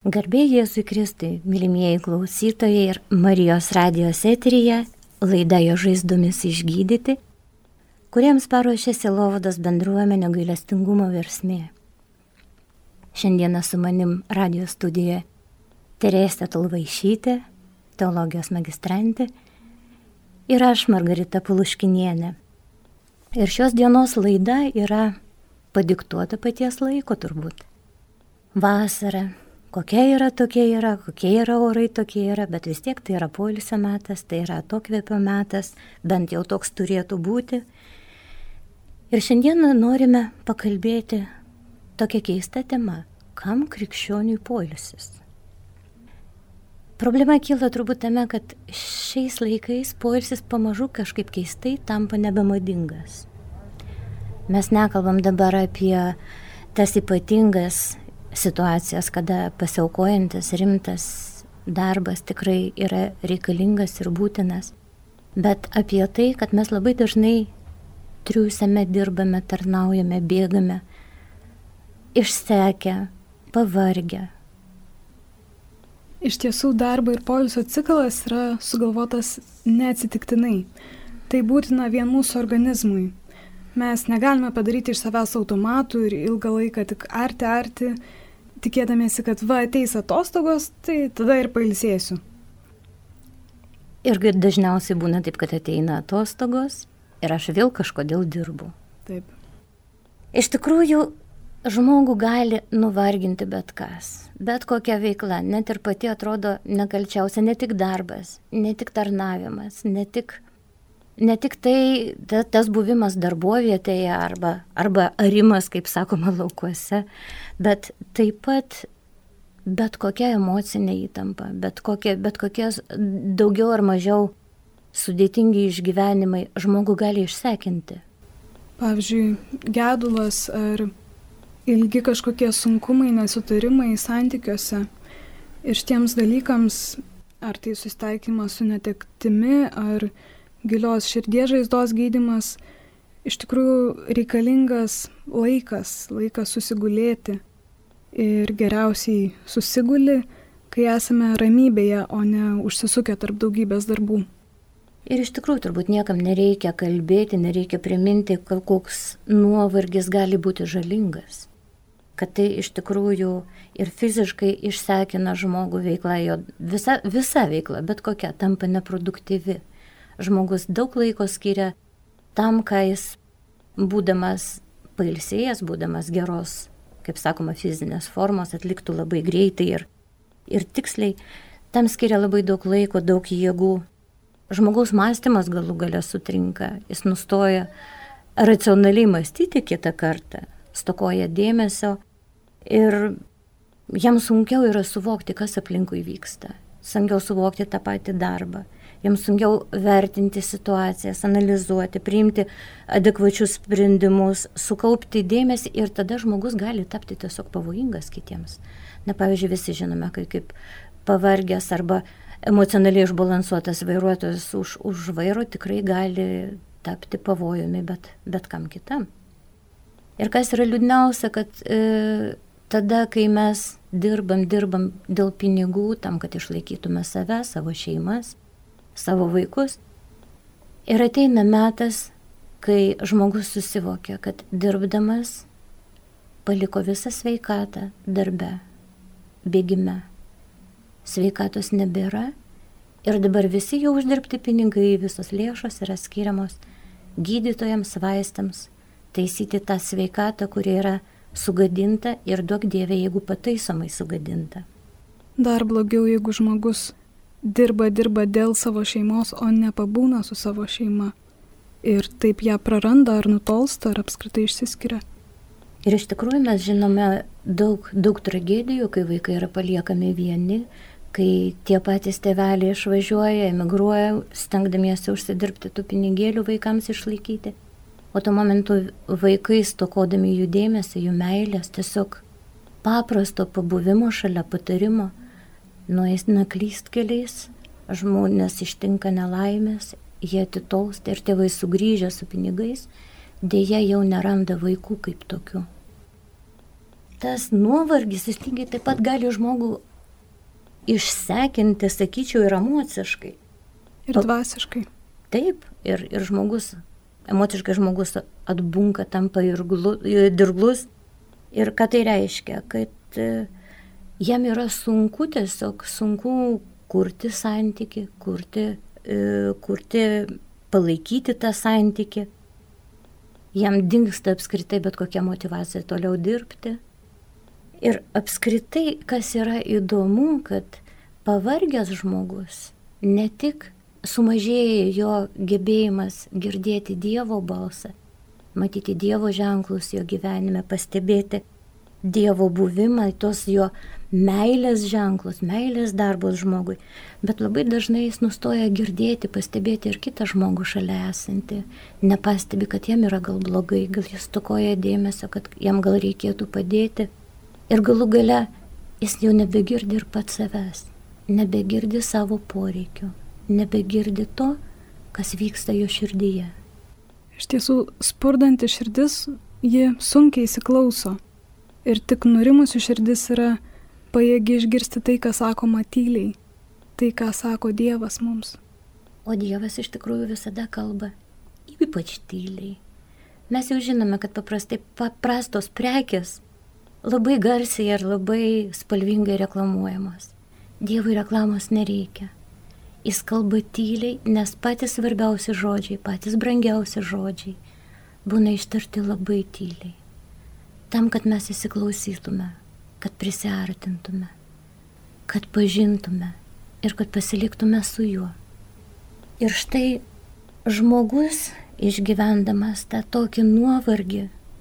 Garbė Jėzui Kristui, mylimieji klausytojai ir Marijos radijos eteryje, laida Jo žaizdomis išgydyti, kuriems paruošė sielovados bendruomenė gailestingumo versmė. Šiandieną su manim radijos studijoje Teresė Tulvaišytė, teologijos magistrantė, ir aš Margarita Puluškinienė. Ir šios dienos laida yra padiktuota paties laiko turbūt. Vasara. Kokie yra, kokie yra orai, tokie yra, bet vis tiek tai yra poilsio metas, tai yra atokvėpio metas, bent jau toks turėtų būti. Ir šiandieną norime pakalbėti tokia keista tema, kam krikščioniui poilsis. Problema kyla turbūt tame, kad šiais laikais poilsis pamažu kažkaip keistai tampa nebemadingas. Mes nekalbam dabar apie tas ypatingas situacijas, kada pasiaukojantis rimtas darbas tikrai yra reikalingas ir būtinas, bet apie tai, kad mes labai dažnai triūsiame, dirbame, tarnaujame, bėgame, išsekę, pavargę. Iš tiesų darbo ir poilsio ciklas yra sugalvotas neatsitiktinai. Tai būtina vien mūsų organizmui. Mes negalime padaryti iš savęs automatų ir ilgą laiką tik arti, tikėdamiesi, kad ateis atostogos, tai tada ir pailsėsiu. Ir dažniausiai būna taip, kad ateina atostogos ir aš vėl kažkodėl dirbu. Taip. Iš tikrųjų, žmogų gali nuvarginti bet kas, bet kokia veikla, net ir pati atrodo nekalčiausia, ne tik darbas, ne tik tarnavimas, ne tik tai tas buvimas darbovietėje arba arimas, kaip sakoma, laukuose, bet taip pat bet kokia emocinė įtampa, bet kokie daugiau ar mažiau sudėtingi išgyvenimai žmogų gali išsekinti. Pavyzdžiui, gedulas ar ilgi kažkokie sunkumai, nesutarimai santykiuose. Ir šitiems dalykams, ar tai susitaikymas su netektimi, ar gilios širdies žaizdos gydymas, iš tikrųjų reikalingas laikas susigulėti. Ir geriausiai susiguli, kai esame ramybėje, o ne užsisukę tarp daugybės darbų. Ir iš tikrųjų turbūt niekam nereikia kalbėti, nereikia priminti, koks nuovargis gali būti žalingas. Kad tai iš tikrųjų ir fiziškai išsekina žmogų veikla, jo visa veikla, bet kokia, tampa neproduktyvi. Žmogus daug laiko skiria tam, ką jis būdamas pailsėjęs, būdamas geros, kaip sakoma, fizinės formos, atliktų labai greitai ir tiksliai, tam skiria labai daug laiko, daug jėgų. Žmogaus mąstymas galų gale sutrinka, jis nustoja racionaliai mąstyti kitą kartą, stokoja dėmesio ir jam sunkiau yra suvokti, kas aplinkui vyksta, sunkiau suvokti tą patį darbą. Jiems sunkiau vertinti situacijas, analizuoti, priimti adekvačius sprendimus, sukaupti dėmesį ir tada žmogus gali tapti tiesiog pavojingas kitiems. Na, pavyzdžiui, visi žinome, kaip pavargęs arba emocionaliai išbalansuotas vairuotojas už vairo tikrai gali tapti pavojumi bet kam kitam. Ir kas yra liūdniausia, kad tada, kai mes dirbam dėl pinigų, tam, kad išlaikytume save, savo šeimas, savo vaikus. Ir ateina metas, kai žmogus susivokia, kad dirbdamas paliko visą sveikatą darbe, bėgime. Sveikatos nebėra ir dabar visi jau uždirbti pinigai, visos lėšos yra skiriamos gydytojams, vaistams, taisyti tą sveikatą, kuri yra sugadinta ir duok Dieve, jeigu pataisomai sugadinta. Dar blogiau, jeigu žmogus dirba dėl savo šeimos, o nepabūna su savo šeima. Ir taip ją praranda ar nutolsta, ar apskritai išsiskiria. Ir iš tikrųjų mes žinome daug tragedijų, kai vaikai yra paliekami vieni, kai tie patys tėveliai išvažiuoja, emigruoja, stengdamiesi užsidirbti tų pinigėlių vaikams išlaikyti. O tuo momentu vaikai, stokodami jų dėmesį, jų meilės, tiesiog paprasto pabuvimo šalia patarimo, nueina klystkeliais, žmonės ištinka nelaimės, jie atitolsta ir tėvai sugrįžę su pinigais, dėja jau neranda vaikų kaip tokių. Tas nuovargis, jis lygiai taip pat gali žmogų išsekinti, sakyčiau, ir emociškai. Ir dvasiškai. Taip, ir žmogus, emociškai žmogus atbunka, tampa dirglus. Ir ką tai reiškia? Kad jam yra sunku, tiesiog sunku kurti santykį, kurti, palaikyti tą santykį. Jam dingsta apskritai bet kokia motyvacija toliau dirbti. Ir apskritai, kas yra įdomu, kad pavargęs žmogus ne tik sumažėja jo gebėjimas girdėti Dievo balsą, matyti Dievo ženklus jo gyvenime, pastebėti Dievo buvimą, tos jo meilės ženklus, meilės darbus žmogui, bet labai dažnai jis nustoja girdėti, pastebėti ir kitą žmogų šalia esantį, nepastebi, kad jam yra gal blogai, gal jis stokoja dėmesio, kad jam gal reikėtų padėti. Ir galų gale jis jau nebegirdi ir pats savęs, nebegirdi savo poreikių, nebegirdi to, kas vyksta jo širdyje. Iš tiesų, spurdanti širdis, ji sunkiai įsiklauso. Ir tik nurimusi širdis yra pajėgi išgirsti tai, ką sakoma tyliai, tai, ką sako Dievas mums. O Dievas iš tikrųjų visada kalba, ypač tyliai. Mes jau žinome, kad paprastos prekės labai garsiai ir labai spalvingai reklamuojamos. Dievui reklamos nereikia. Jis kalba tyliai, nes patys svarbiausi žodžiai, patys brangiausi žodžiai būna ištarti labai tyliai. Tam, kad mes įsiklausytume, kad prisiartintume, kad pažintume ir kad pasiliktume su juo. Ir štai žmogus, išgyvendamas tą tokį nuovargį,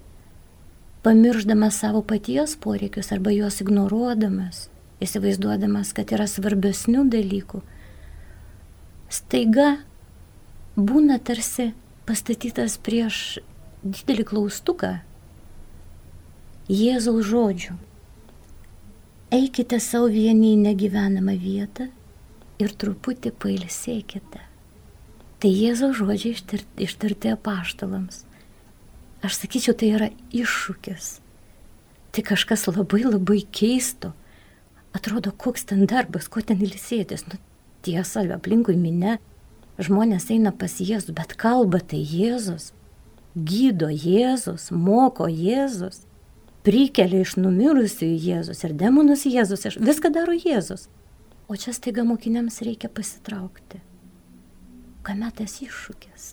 pamirždamas savo paties poreikius arba juos ignoruodamas, įsivaizduodamas, kad yra svarbesnių dalykų, staiga būna tarsi pastatytas prieš didelį klaustuką Jėzaus žodžių. Eikite savo vieni į negyvenamą vietą ir truputį pailsėkite. Tai Jėzaus žodžiai ištarti apaštalams. Aš sakyčiau, tai yra iššūkis. Tai kažkas labai keisto. Atrodo, koks ten darbas, ko ten ilsėtis. Tiesa, aplinkui minia, žmonės eina pas Jėzų, bet kalba tai Jėzus. Gydo Jėzus, moko Jėzus. Prikelia iš numirusių Jėzus ir demonus Jėzus, viską daro Jėzus. O čia staiga mokiniams reikia pasitraukti. Kame tas iššūkis?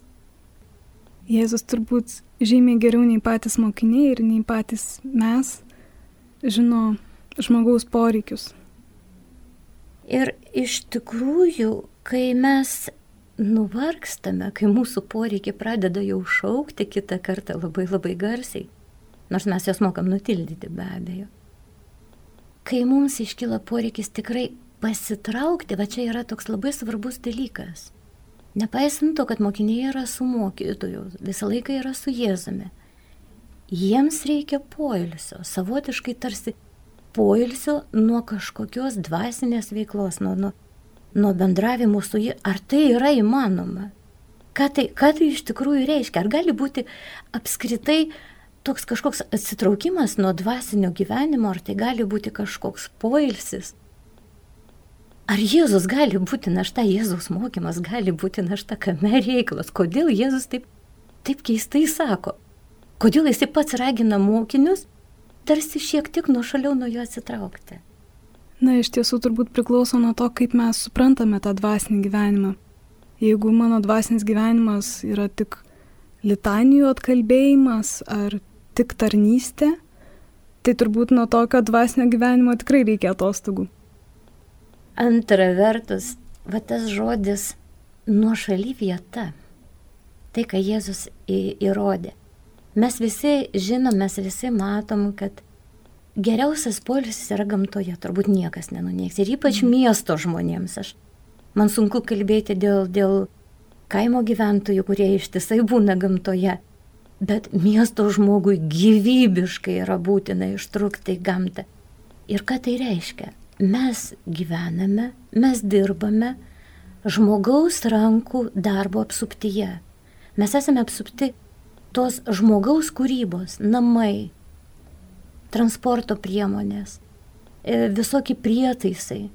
Jėzus turbūt žymiai geriau nei patys mokiniai ir nei patys mes žino žmogaus poreikius. Ir iš tikrųjų, kai mes nuvargstame, kai mūsų poreikiai pradeda jau šaukti kitą kartą labai garsiai, nors mes jos mokam nutildyti be abejo. Kai mums iškyla poreikis tikrai pasitraukti, va čia yra toks labai svarbus dalykas. Nepaisant to, kad mokiniai yra su mokytoju, visą laiką yra su Jėzumi. Jiems reikia poilsio, savotiškai tarsi poilsio nuo kažkokios dvasinės veiklos, nuo bendravimo su jie. Ar tai yra įmanoma? Ką tai iš tikrųjų reiškia? Ar gali būti apskritai toks kažkoks atsitraukimas nuo dvasinio gyvenimo, ar tai gali būti kažkoks poilsis? Ar Jėzus gali būti našta, Jėzaus mokymas gali būti našta, kame reikalas? Kodėl Jėzus taip keistai sako? Kodėl jis pats ragina mokinius tarsi šiek tiek nuošaliau nuo jo atsitraukti? Na, iš tiesų turbūt priklauso nuo to, kaip mes suprantame tą dvasinį gyvenimą. Jeigu mano dvasinis gyvenimas yra tik litanijų atkalbėjimas ar tik tarnystė, tai turbūt nuo tokio dvasinio gyvenimo tikrai reikia atostogų. Antra vertus, va tas žodis nuošali vieta, tai ką Jėzus įrodė. Mes visi žinom, mes visi matom, kad geriausias poilsis yra gamtoje, turbūt niekas nenuneigs. Ir ypač miesto žmonėms. Man sunku kalbėti dėl kaimo gyventojų, kurie ištisai būna gamtoje. Bet miesto žmogui gyvybiškai yra būtina ištrūkti į gamtą. Ir ką tai reiškia? Mes gyvename, mes dirbame žmogaus rankų darbo apsuptyje. Mes esame apsupti tos žmogaus kūrybos, namai, transporto priemonės, visokie prietaisai,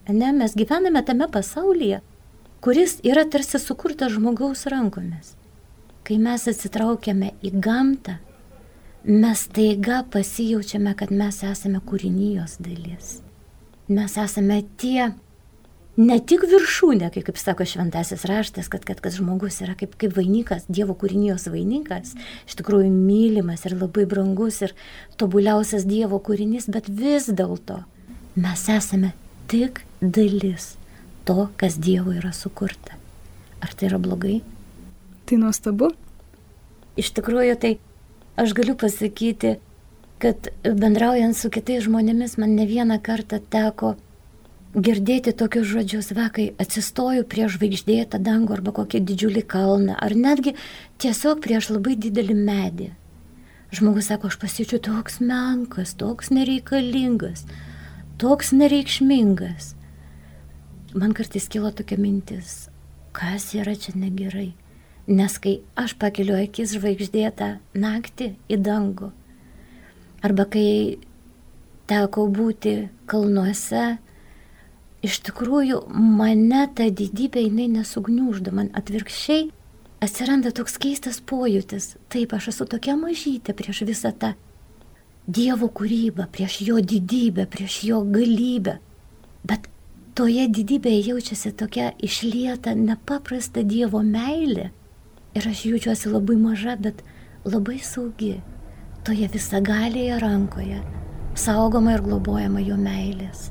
Ne, mes gyvename tame pasaulyje, kuris yra tarsi sukurtas žmogaus rankomis. Kai mes atsitraukiame į gamtą, mes taiga pasijaučiame, kad mes esame kūrinijos dalis. Mes esame tie, ne tik viršūnė, kaip sako šventasis raštas, kad žmogus yra kaip vainikas, Dievo kūrinijos vainikas, iš tikrųjų mylimas ir labai brangus ir tobuliausias Dievo kūrinys, bet vis dėlto mes esame tik dalis to, kas Dievo yra sukurta. Ar tai yra blogai? Tai nuostabu. Iš tikrųjų, tai aš galiu pasakyti, kad bendraujant su kitais žmonėmis man ne vieną kartą teko girdėti tokius žodžius, kai atsistoju prieš žvaigždėtą dangų arba kokį didžiulį kalną, ar netgi tiesiog prieš labai didelį medį. Žmogus sako, aš pasijaučiu toks menkas, toks nereikalingas, toks nereikšmingas. Man kartais kilo tokia mintis, kas yra čia negerai. Nes kai aš pakeliu akis žvaigždėtą naktį į dangų, arba kai teko būti kalnuose, iš tikrųjų mane ta didybė jinai nesugniuždo, man atvirkščiai atsiranda toks keistas pojūtis. Taip, aš esu tokia mažytė prieš visą tą Dievo kūrybą, prieš jo didybę, prieš jo galybę. Bet toje didybėje jaučiasi tokia išlieta nepaprasta Dievo meilė. Ir aš jaučiuosi labai maža, bet labai saugi toje visagalėje rankoje, saugoma ir globojama jo meilės.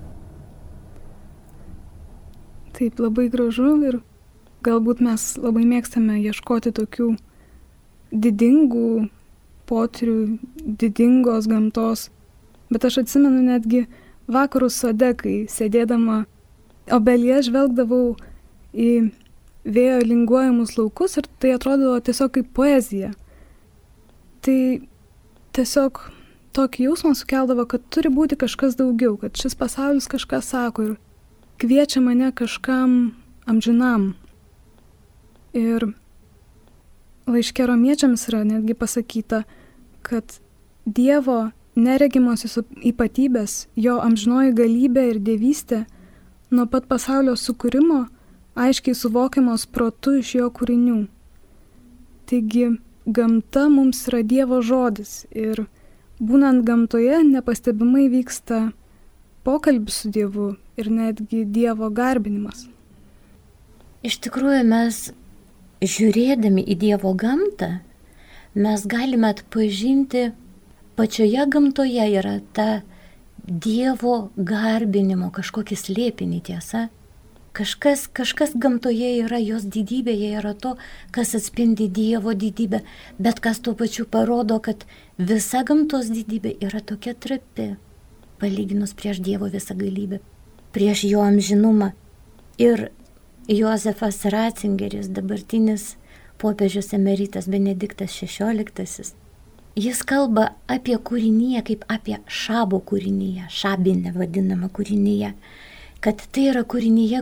Taip, labai gražu ir galbūt mes labai mėgstame ieškoti tokių didingų potyrių, didingos gamtos. Bet aš atsimenu netgi vakarų sode, kai sėdėdama obelyje žvelgdavau į vėjo linguojamus laukus ir tai atrodavo tiesiog kaip poezija. Tai tiesiog tokį jausmą sukeldavo, kad turi būti kažkas daugiau, kad šis pasaulis kažką sako ir kviečia mane kažkam amžinam. Ir laiške Romiečiams yra netgi pasakyta, kad Dievo neregimosios ypatybės, jo amžinoji galybė ir dievystė nuo pat pasaulio sukūrimo aiškiai suvokiamos protu iš jo kūrinių. Taigi, gamta mums yra Dievo žodis ir būnant gamtoje nepastebimai vyksta pokalbis su Dievu ir netgi Dievo garbinimas. Iš tikrųjų, mes žiūrėdami į Dievo gamtą, mes galime atpažinti, pačioje gamtoje yra ta Dievo garbinimo kažkokį slėpinį, tiesa. Kažkas gamtoje yra, jos didybėje yra to, kas atspindi Dievo didybę, bet kas tuo pačiu parodo, kad visa gamtos didybė yra tokia trapi, palyginus prieš Dievo visą galybę, prieš jo amžinumą. Ir Jozefas Ratzingeris, dabartinis popiežius emeritas Benediktas XVI, jis kalba apie kūrinyje kaip apie šabo kūrinyje, šabinę vadinamą kūrinyje. Kad tai yra kūrinyje,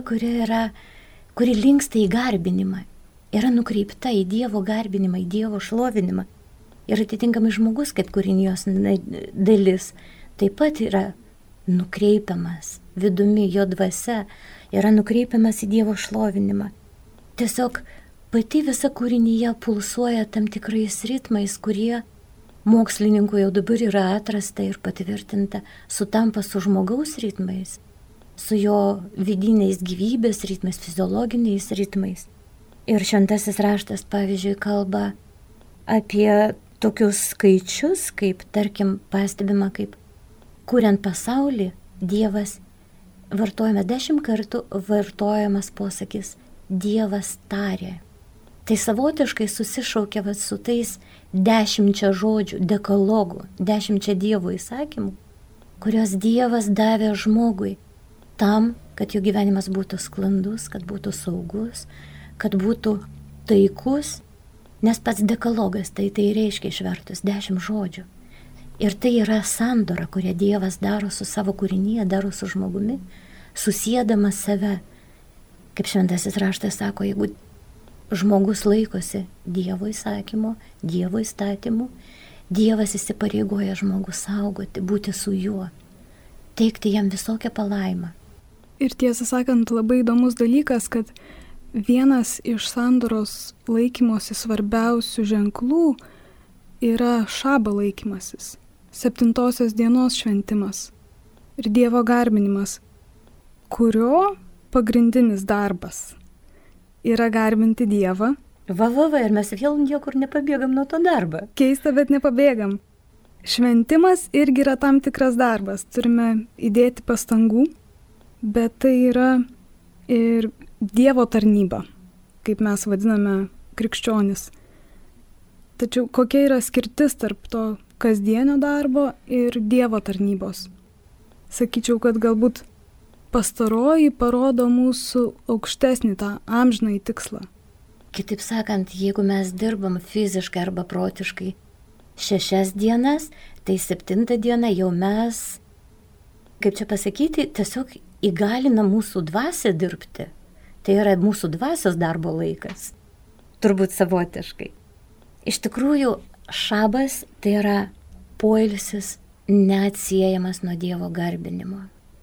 kuri linksta į garbinimą, yra nukreipta į Dievo garbinimą, į Dievo šlovinimą. Ir atitinkamai žmogus, kaip kūrinijos dalis, taip pat yra nukreipiamas, vidumi jo dvasia yra nukreipiamas į Dievo šlovinimą. Tiesiog pati visa kūrinyje pulsuoja tam tikrais ritmais, kurie mokslininkų jau dabar yra atrasta ir patvirtinta, sutampa su žmogaus ritmais, su jo vidiniais gyvybės ritmais, fiziologiniais ritmais. Ir šventasis raštas, pavyzdžiui, kalba apie tokius skaičius, kaip, tarkim, pastebima, kaip kuriant pasaulį, Dievas, vartojame 10 kartų vartojamas posakis, Dievas tarė. Tai savotiškai susišaukia su tais 10 žodžių, dekalogų, 10 Dievo įsakymų, kurios Dievas davė žmogui, tam, kad jo gyvenimas būtų sklandus, kad būtų saugus, kad būtų taikus, nes pats dekalogas tai reiškia išvertus 10 žodžių. Ir tai yra sandora, kurią Dievas daro su savo kūrinyje, daro su žmogumi, susiedamas save. Kaip šventasis raštas sako, jeigu žmogus laikosi Dievo įsakymo, Dievo įstatymų, Dievas įsipareigoja žmogų saugoti, būti su juo, teikti jam visokią palaimą. Ir tiesą sakant, labai įdomus dalykas, kad vienas iš sandoros laikymosi svarbiausių ženklų yra šabo laikymasis, 7 dienos šventimas ir Dievo garbinimas, kurio pagrindinis darbas yra garbinti Dievą. Ir mes vėl niekur nepabėgam nuo to darbo. Keista, bet nepabėgam. Šventimas irgi yra tam tikras darbas, turime įdėti pastangų, bet tai yra ir Dievo tarnyba, kaip mes vadiname krikščionis. Tačiau kokia yra skirtis tarp to kasdienio darbo ir Dievo tarnybos? Sakyčiau, kad galbūt pastaroji parodo mūsų aukštesnį tą amžinąjį tikslą. Kitaip sakant, jeigu mes dirbam fiziškai arba protiškai 6 dienas, tai 7 dieną jau mes, kaip čia pasakyti, tiesiog įgalina mūsų dvasią dirbti. Tai yra mūsų dvasios darbo laikas. Turbūt savotiškai. Iš tikrųjų, šabas tai yra poilsis neatsiejamas nuo Dievo garbinimo.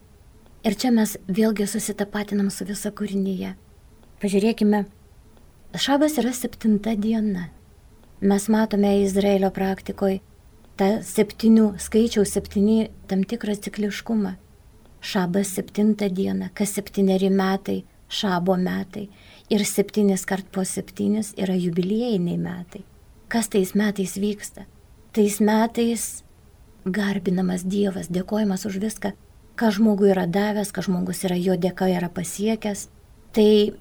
Ir čia mes vėlgi susitapatinam su visa kūrinyje. Pažiūrėkime, šabas yra 7 diena. Mes matome Izraelio praktikoje tą 7 skaičiaus 7 tam tikrą cikliškumą. Šabas 7 diena, kas 7 metai, šabo metai. Ir 7 kart po 7 yra jubiliejiniai metai. Kas tais metais vyksta? Tais metais garbinamas Dievas, dėkojimas už viską, ką žmogui yra davęs, ką žmogus yra jo dėka yra pasiekęs. Tai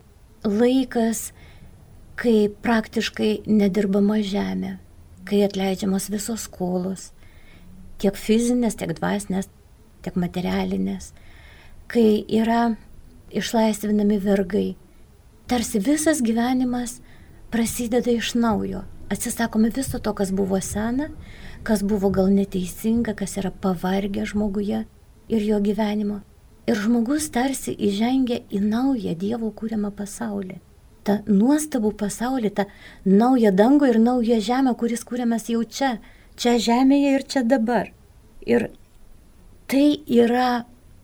laikas, kai praktiškai nedirbama žemė, kai atleidžiamos visos skolos, tiek fizinės, tiek dvasinės, tiek materialinės, kai yra išlaisvinami vergai. Tarsi visas gyvenimas prasideda iš naujo. Atsisakome viso to, kas buvo sena, kas buvo gal neteisinga, kas yra pavargę žmoguje ir jo gyvenimo. Ir žmogus tarsi įžengia į naują Dievo kūriamą pasaulį. Ta nuostabų pasaulį, tą naują dangų ir naują žemę, kuris kūriamas jau čia žemėje ir čia dabar. Ir tai yra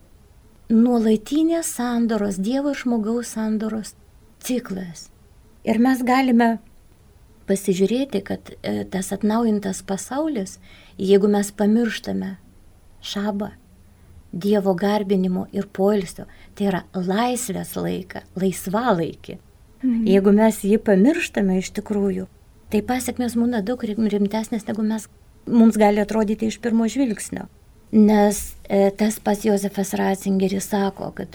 nuolatinės sandoros, Dievo ir žmogaus sandoros ciklas. Ir mes galime pasižiūrėti, kad tas atnaujintas pasaulis, jeigu mes pamirštame šabą, Dievo garbinimo ir poilsio, tai yra laisvės laiką, laisvalaikį. Jeigu mes jį pamirštame iš tikrųjų, tai pasiekmės būna daug rimtesnės, negu mums gali atrodyti iš pirmo žvilgsnio. Nes tas pats Josefas Ratzingeris sako, kad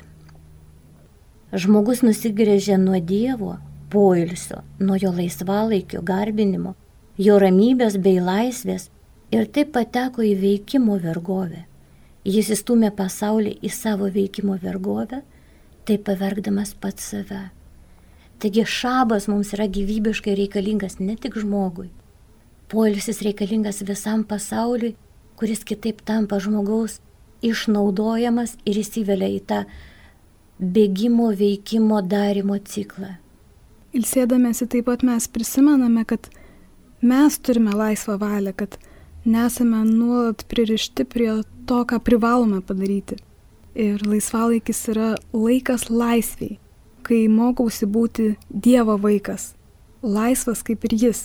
žmogus nusigręžė nuo Dievo poilsio, nuo jo laisvalaikio garbinimo, jo ramybės bei laisvės ir taip pateko į veikimo vergovę. Jis įstūmė pasaulį į savo veikimo vergovę, taip pavergdamas pats save. Taigi šabas mums yra gyvybiškai reikalingas ne tik žmogui. Poilsis reikalingas visam pasauliui, kuris kitaip tampa žmogaus išnaudojamas ir įsivelia į tą bėgimo, veikimo, darimo ciklą. Ilsėdamėsi taip pat mes prisimename, kad mes turime laisvą valią, kad nesame nuolat pririšti prie to, ką privalome padaryti. Ir laisvalaikis yra laikas laisviai, kai mokausi būti Dievo vaikas, laisvas kaip ir jis.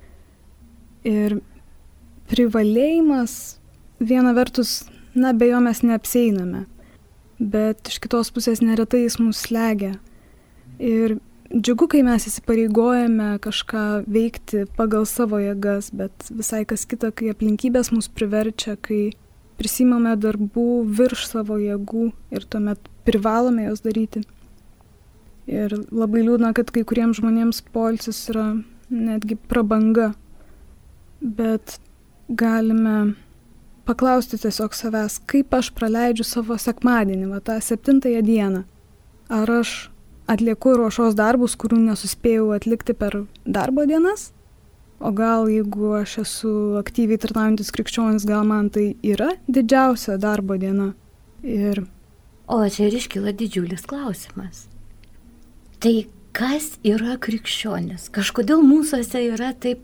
Ir privalėjimas, viena vertus, be jo mes neapsieiname, bet iš kitos pusės neretai jis mus slegia. Ir džiugu, kai mes įsipareigojame kažką veikti pagal savo jėgas, bet visai kas kita, kai aplinkybės mus priverčia, kai prisimame darbų virš savo jėgų ir tuomet privalome jos daryti. Ir labai liūdna, kad kai kuriems žmonėms poilsis yra netgi prabanga, bet galime paklausti tiesiog savęs, kaip aš praleidžiu savo sekmadienį, tą 7 dieną. Ar aš atlieku ruošos darbus, kurių nesuspėjau atlikti per darbo dienas? O gal jeigu aš esu aktyviai tarnaujantis krikščionis, gal man tai yra didžiausia darbo diena? O čia ir iškyla didžiulis klausimas. Tai kas yra krikščionis? Kažkodėl mūsuose yra taip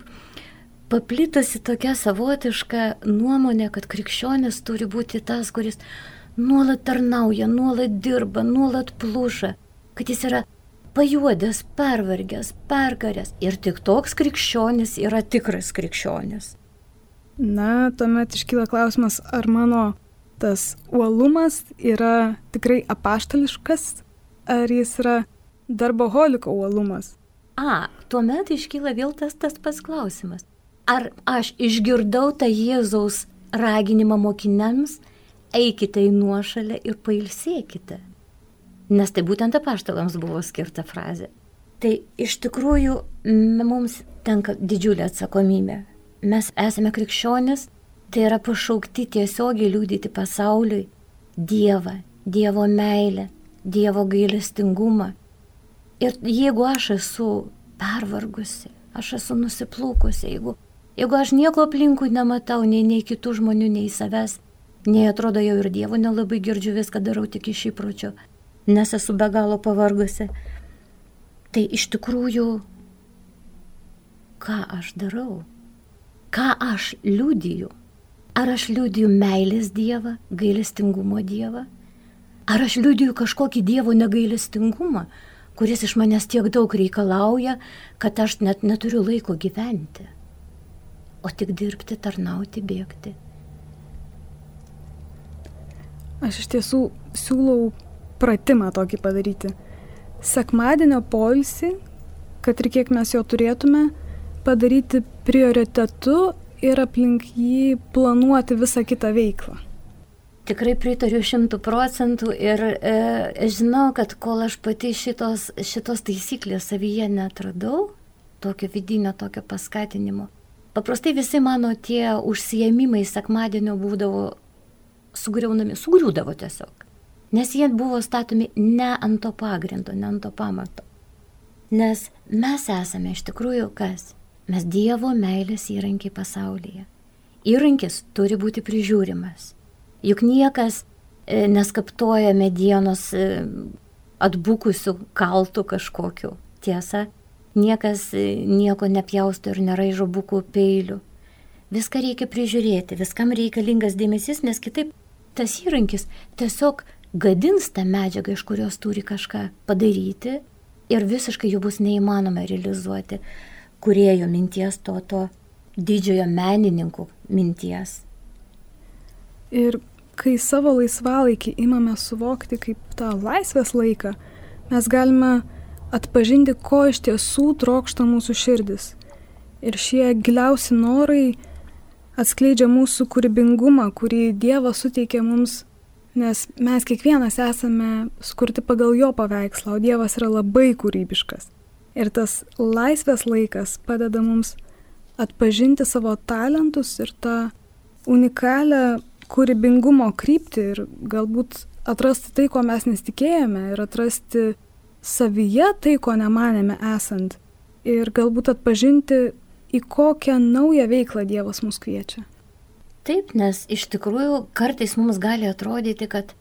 paplitusi tokia savotiška nuomonė, kad krikščionis turi būti tas, kuris nuolat tarnauja, nuolat dirba, nuolat pluša, kad jis yra pajuodęs, pervargęs, perkaręs ir tik toks krikščionis yra tikras krikščionis. Na, tuomet iškyla klausimas, ar mano tas uolumas yra tikrai apaštališkas, ar jis yra darboholiko uolumas? Tuomet iškyla vėl tas pats klausimas. Ar aš išgirdau tą Jėzaus raginimą mokiniams, eikite į nuošalę ir pailsėkite. Nes tai būtent apaštalams buvo skirta frazė. Tai iš tikrųjų mums tenka didžiulė atsakomybė. Mes esame krikščionis, tai yra pašaukti tiesiogiai liudyti pasauliui Dievą, Dievo meilę, Dievo gailestingumą. Ir jeigu aš esu pervargusi, aš esu nusiplūkusi, jeigu aš nieko aplinkui nematau, nei kitų žmonių, nei savęs, nei atrodo jau ir Dievo nelabai girdžiu, viską darau tik iš įpročio, nes esu be galo pavargusi, tai iš tikrųjų, ką aš darau? Ką aš liudiju? Ar aš liudiju meilės Dievą, gailestingumo Dievą? Ar aš liudiju kažkokį Dievo negailestingumą, kuris iš manęs tiek daug reikalauja, kad aš net neturiu laiko gyventi, o tik dirbti, tarnauti, bėgti? Aš iš tiesų siūlau pratimą tokį padaryti. Sekmadienio poilsį, kad ir kiek mes jo turėtume, padaryti prioritetu ir aplink jį planuoti visą kitą veiklą. Tikrai pritariu 100% ir žinau, kad kol aš pati šitos taisyklės savyje netradau, tokio vidinio, tokio paskatinimo, paprastai visi mano tie užsiėmimai sekmadienio būdavo sugriūdavo tiesiog. Nes jie buvo statomi ne ant to pagrindo, ne ant to pamato. Nes mes esame iš tikrųjų kas? Mes Dievo meilės įrankiai pasaulyje. Įrankis turi būti prižiūrimas. Juk niekas neskaptuoja medienos atbukusių kaltų kažkokiu. Tiesa, niekas nieko nepjausto ir neraižo bukų peilių. Viską reikia prižiūrėti, viskam reikalingas dėmesys, nes kitaip tas įrankis tiesiog gadins tą medžiagą, iš kurios turi kažką padaryti ir visiškai jų bus neįmanoma realizuoti kūrėjo minties, to didžiojo menininkų minties. Ir kai savo laisvalaikį imame suvokti kaip tą laisvės laiką, mes galime atpažinti, ko iš tiesų trokšta mūsų širdis. Ir šie giliausi norai atskleidžia mūsų kūrybingumą, kurį Dievas suteikė mums, nes mes kiekvienas esame sukurti pagal jo paveikslą, o Dievas yra labai kūrybiškas. Ir tas laisvės laikas padeda mums atpažinti savo talentus ir tą unikalią kūrybingumo kryptį ir galbūt atrasti tai, ko mes nesitikėjome ir atrasti savyje tai, ko nemanėme esant. Ir galbūt atpažinti, į kokią naują veiklą Dievas mus kviečia. Taip, nes iš tikrųjų kartais mums gali atrodyti, kad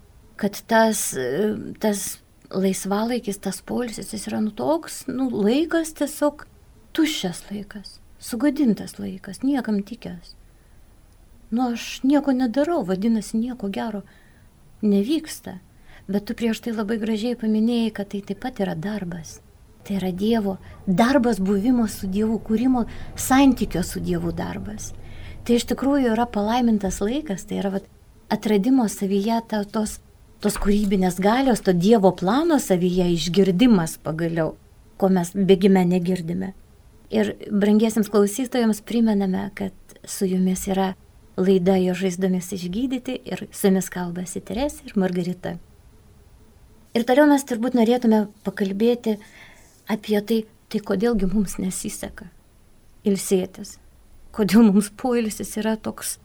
tas laisvalaikis, tas poilsis, jis yra toks, laikas tiesiog tuščias laikas, sugadintas laikas, niekam tikęs. Aš nieko nedarau, vadinasi, nieko gero nevyksta. Bet tu prieš tai labai gražiai paminėjai, kad tai taip pat yra darbas. Tai yra Dievo darbas, buvimo su Dievu, kūrimo santykio su Dievu darbas. Tai iš tikrųjų yra palaimintas laikas, tai yra atradimo savyje tos kūrybinės galios, to Dievo plano savyje išgirdimas pagaliau, ko mes bėgime negirdime. Ir brangiesiems klausytojams primename, kad su jumis yra laida Jo žaizdomis išgydyti ir su jumis kalbasi Teresė ir Margarita. Ir toliau mes turbūt norėtume pakalbėti apie tai kodėlgi mums nesiseka ilsėtis. Kodėl mums poilsis yra toks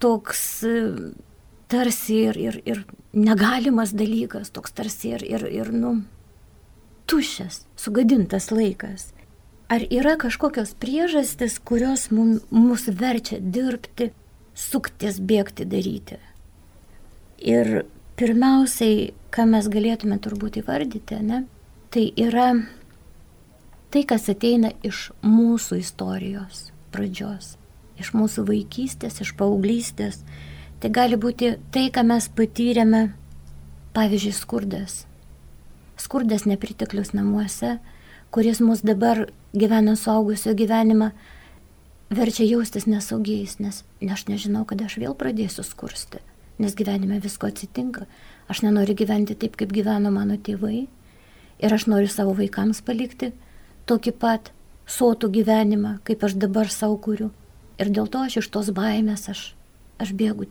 tarsi ir negalimas dalykas, toks tarsi ir tuščias, sugadintas laikas. Ar yra kažkokios priežastys, kurios mus verčia dirbti, suktis, bėgti, daryti? Ir pirmiausiai, ką mes galėtume turbūt įvardyti, tai yra tai, kas ateina iš mūsų istorijos pradžios, iš mūsų vaikystės, iš paauglystės. Tai gali būti tai, ką mes patyrėme Pavyzdžiui, skurdas. Skurdas nepriteklius namuose, kuris mus dabar gyvena suaugusio gyvenimą, verčia jaustis nesaugiais, nes aš nežinau, kada aš vėl pradėsiu skursti, nes gyvenime visko atsitinka. Aš nenoriu gyventi taip, kaip gyveno mano tėvai ir aš noriu savo vaikams palikti tokį pat sotų gyvenimą, kaip aš dabar savo kuriu. Ir dėl to aš iš tos baimės aš bėgu,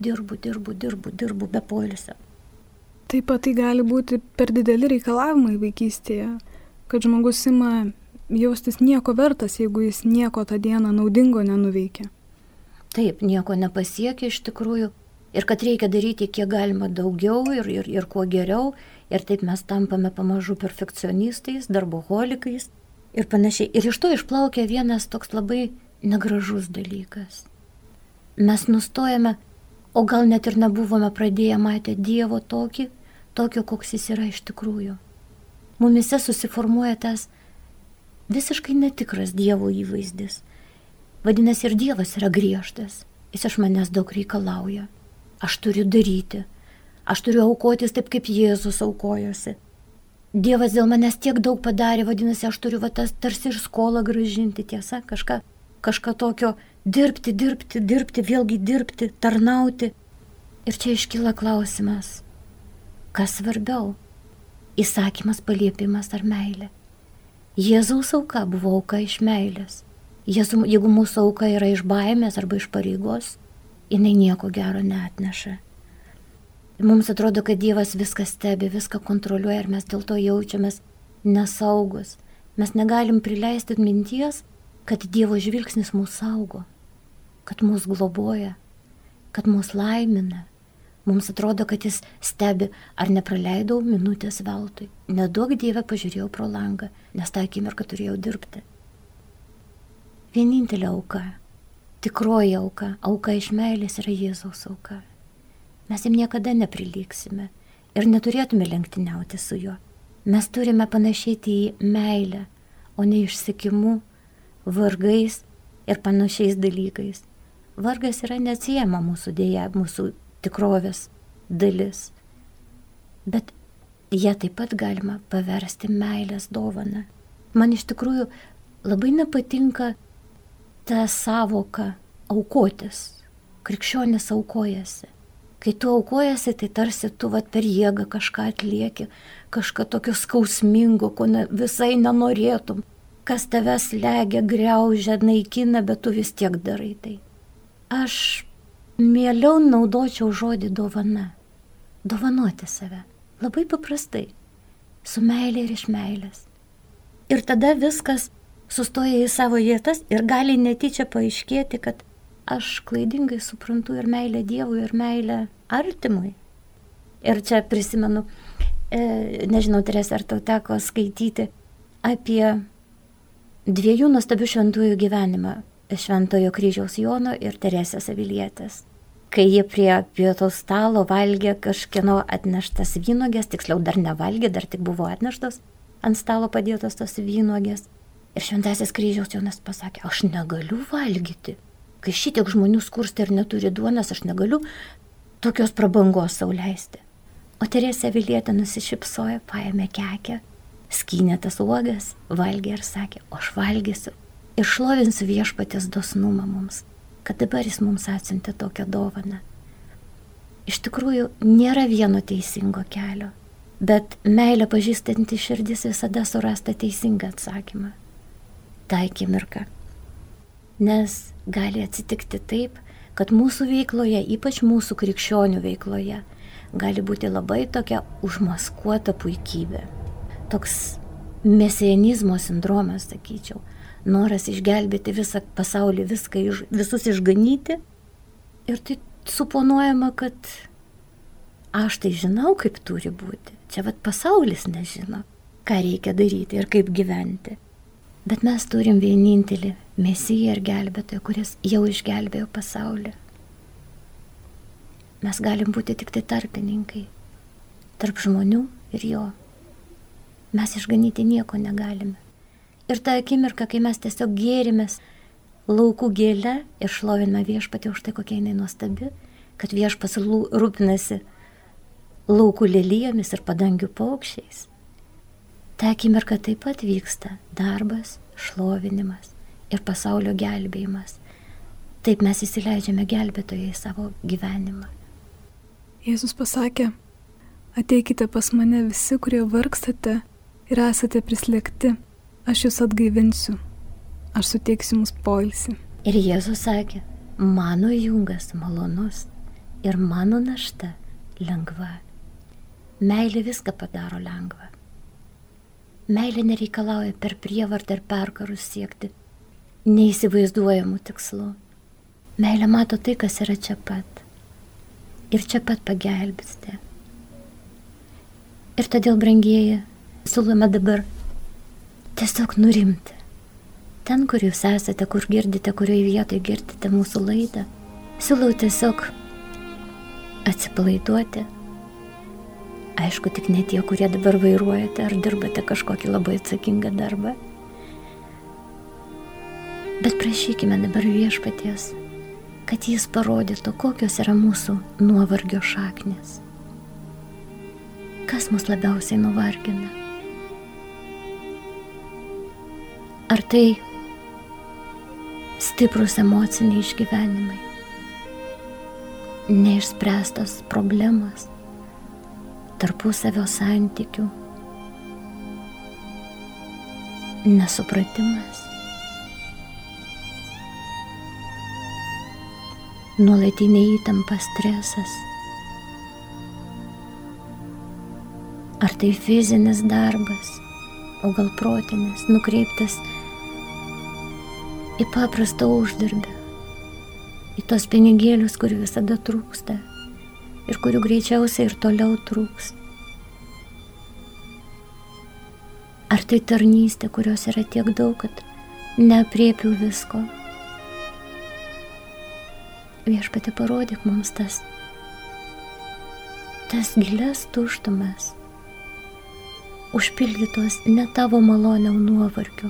dirbu be poilsio. Taip pat tai gali būti per dideli reikalavimai vaikystėje, kad žmogus ima jaustis nieko vertas, jeigu jis nieko tą dieną naudingo nenuveikia. Taip, nieko nepasiekia iš tikrųjų. Ir kad reikia daryti kiek galima daugiau ir kuo geriau. Ir taip mes tampame pamažu perfekcionistais, darboholikais ir panašiai. Ir iš to išplaukia vienas toks labai negražus dalykas. Mes nustojame, o gal net ir nebuvome pradėję matę Dievo tokio, koks jis yra iš tikrųjų. Mumise susiformuoja tas visiškai netikras Dievo įvaizdis. Vadinasi, ir Dievas yra griežtas. Jis iš manęs daug reikalauja. Aš turiu daryti. Aš turiu aukotis taip, kaip Jėzus aukojosi. Dievas dėl manęs tiek daug padarė, vadinasi, aš turiu tas tarsi ir skolą grąžinti, tiesa, kažką tokio dirbti, vėlgi dirbti, tarnauti. Ir čia iškyla klausimas, kas svarbiau? Įsakymas, paliepimas ar meilė? Jėzaus auka buvo auka iš meilės. Jeigu mūsų auka yra iš baimės arba iš pareigos, jinai nieko gero neatneša. Mums atrodo, kad Dievas viską stebi, viską kontroliuoja ir mes dėl to jaučiamės nesaugus. Mes negalim prileisti minties, kad Dievo žvilgsnis mūsų saugo, kad mūsų globoja, kad mūsų laimina. Mums atrodo, kad jis stebi, ar nepraleidau minutės veltui. Neduok Dieve pažiūrėjau pro langą, nes tą akimirką turėjau dirbti. Vienintelė auka, tikroji auka, auka iš meilės yra Jėzaus auka. Mes jam niekada neprilygsime ir neturėtume lenktyniauti su juo. Mes turime panašėti į meilę, o ne išsekimu, vargais ir panašiais dalykais. Vargas yra neatsiejama mūsų dėja, mūsų tikrovės dalis. Bet ją taip pat galima paversti meilės dovaną. Man iš tikrųjų labai nepatinka ta savoka aukotis. Krikščionis aukojasi. Kai tu aukojasi, tai tarsi tu per jėgą kažką atlieki, kažką tokio skausmingo, ko visai nenorėtum, kas tave slegia, griaužia, naikina, bet tu vis tiek darai tai. Aš mieliau naudočiau žodį dovana. Dovanoti save. Labai paprastai. Su meilė ir iš meilės. Ir tada viskas sustoja į savo vietas ir gali netyčia paaiškėti, kad aš klaidingai suprantu ir meilę Dievui, ir meilę artimui. Ir čia prisimenu, nežinau, Terese, ar tau teko skaityti apie dviejų nuostabių šventųjų gyvenimą. Šventojo kryžiaus Jono ir Teresės Avilietės. Kai jie prie pietaus stalo valgė kažkieno atneštas vynuogės, tiksliau dar nevalgė, dar tik buvo atneštas ant stalo padėtos tos vynuogės. Ir Šventasis kryžiaus Jonas pasakė, aš negaliu valgyti. Kai šitiek žmonių skursta ir neturi duonos, aš negaliu tokios prabangos sau leisti. O Teresė Avilietė nusišypsojo, paėmė kekę, skynė tas uogas, valgė ir sakė, o aš valgysiu ir šlovinsiu Viešpaties dosnumą mums, kad dabar jis mums atsiuntė tokią dovaną. Iš tikrųjų, nėra vieno teisingo kelio, bet meilę pažįstanti širdis visada surasta teisingą atsakymą. Ta akimirka. Nes gali atsitikti taip, kad mūsų veikloje, ypač mūsų krikščionių veikloje, gali būti labai tokia užmaskuota puikybė. Toks mesianizmo sindromas, sakyčiau. Noras išgelbėti visą pasaulį, visus išganyti. Ir tai suponuojama, kad aš tai žinau, kaip turi būti. Čia pasaulis nežino, ką reikia daryti ir kaip gyventi. Bet mes turim vienintelį Mesiją ir gelbėtoją, kuris jau išgelbėjo pasaulį. Mes galim būti tik tai tarpininkai tarp žmonių ir jo. Mes išganyti nieko negalime. Ir ta akimirka, kai mes tiesiog gėrimės laukų gėlę ir šloviname Viešpatį už tai, kokia jinai nuostabi, kad Viešpats rūpinasi laukų lelijomis ir padangių paukščiais. Ta akimirka taip pat vyksta darbas, šlovinimas ir pasaulio gelbėjimas. Taip mes įsileidžiame gelbėtoją į savo gyvenimą. Jėzus pasakė, ateikite pas mane visi, kurie vargstate ir esate prislėgti, aš jūs atgaivinsiu, aš suteiksiu jums poilsį. Ir Jėzus sakė, mano jungas malonus ir mano našta lengva. Meilė viską padaro lengva. Meilė nereikalauja per prievartą ir perkarus siekti neįsivaizduojamų tikslų. Meilė mato tai, kas yra čia pat. Ir čia pat pagelbėsite. Ir todėl, brangieji, siūlome dabar tiesiog nurimti. Ten, kur jūs esate, kur girdite, kurioje vietoje girdite mūsų laidą, siūlau tiesiog atsipalaiduoti. Aišku, tik ne tie, kurie dabar vairuojate ar dirbate kažkokį labai atsakingą darbą. Bet prašykime dabar Viešpaties, kad jis parodytų, kokios yra mūsų nuovargio šaknis. Kas mus labiausiai nuvargina? Ar tai stiprus emociniai išgyvenimai, neišspręstos problemos, tarpusavio santykių, nesupratimas, nuolatinė įtampa, stresas. Ar tai fizinis darbas, o gal protinis, nukreiptas į paprastą uždarbį, į tos pinigėlius, kurių visada trūksta ir kurių greičiausiai ir toliau trūks. Ar tai tarnystė, kurios yra tiek daug, kad neaprėpiu visko. Viešpatie, parodyk mums tas gilias tuštumas, užpildytos ne tavo maloniau nuovargiu.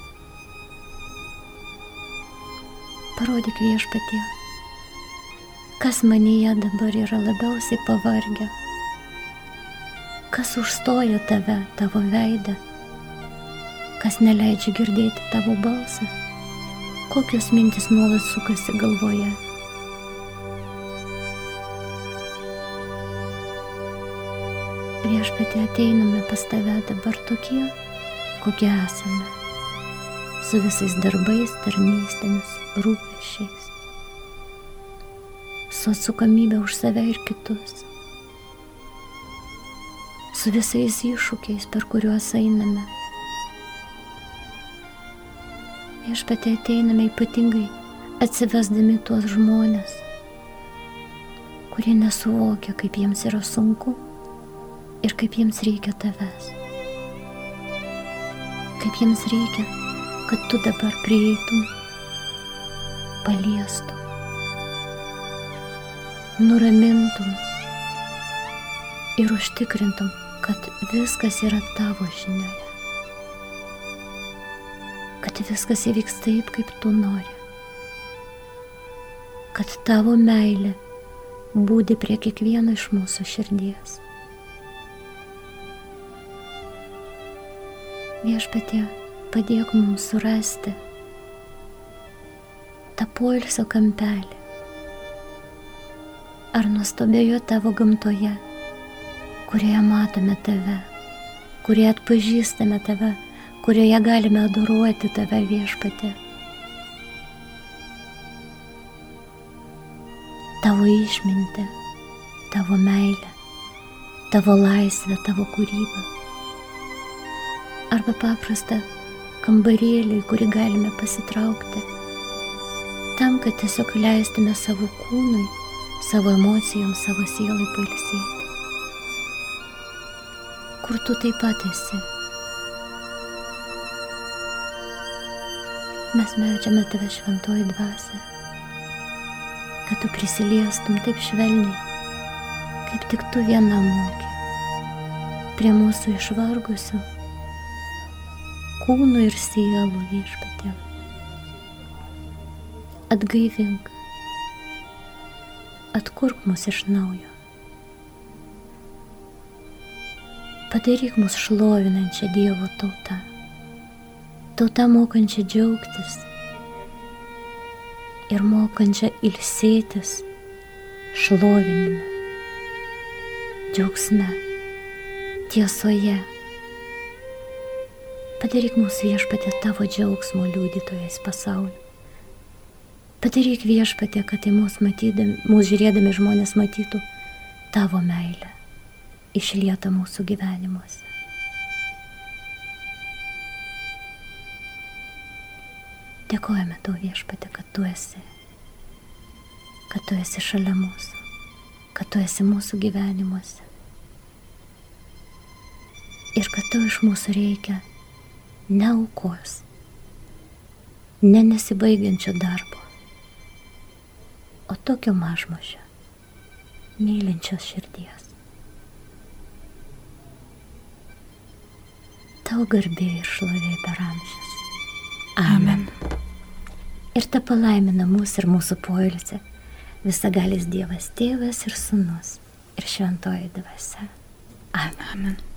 Parodyk, Viešpatie, kas manyje dabar yra labiausiai pavargę, kas užstoja tave, tavo veidą, kas neleidžia girdėti tavo balsą, kokios mintis nuolat sukasi galvoje. Viešpatie, ateiname pas tave dabar tokie, kokie esame, su visais darbais, tarnystėmis, rūpesčiais, su atsakomybė už save ir kitus, su visais iššūkiais, per kuriuos einame. Viešpatie, ateiname ypatingai atsivesdami tuos žmones, kurie nesuvokia, kaip jiems yra sunku ir kaip jiems reikia tavęs. Kaip jiems reikia, kad tu dabar prieitum, paliestum, nuramintum ir užtikrintum, kad viskas yra tavo žinioje. Kad viskas įvyks taip, kaip tu nori. Kad tavo meilė būdi prie kiekvieno iš mūsų širdies. Viešpatie, padėk mums surasti tą poilsio kampelį. Ar nuostabioje tavo gamtoje, kurioje matome tave, kurioje atpažįstame tave, kurioje galime adoruoti tave, Viešpatie. Tavo išmintį, tavo meilę, tavo laisvę, tavo kūrybą. Arba paprastą kambarėlį, kurį galime pasitraukti, tam, kad tiesiog leistume savo kūnui, savo emocijoms, savo sielai pailsėti. Kur tu taip pat esi. Mes meldžiame tave, Šventoji Dvasia, kad tu prisiliestum taip švelniai, kaip tik tu viena moki, prie mūsų išvargusių kūnų ir sielų, Viešpatie. Atgaivink, atkurk mus iš naujo. Padaryk mus šlovinančią Dievo tautą. Tautą mokančią džiaugtis ir mokančią ilsėtis šlovinime, džiaugsme, tiesoje. Padaryk mūsų Viešpatie tavo džiaugsmo liudytojais pasaulio. Padaryk Viešpatie, kad tai mūsų žiūrėdami žmonės matytų tavo meilę išlietą mūsų gyvenimuose. Dėkojame tau Viešpatie, kad tu esi šalia mūsų, kad tu esi mūsų gyvenimuose ir kad tau iš mūsų reikia ne aukos, ne nesibaigiančio darbo, o tokio mažmožio, mylinčios širdies. Tau garbė ir šlovė per amžius. Amen. Ir ta palaimina mūsų ir mūsų poilsį visagalis Dievas Tėvas ir Sūnus ir Šventoji Dvasia. Amen.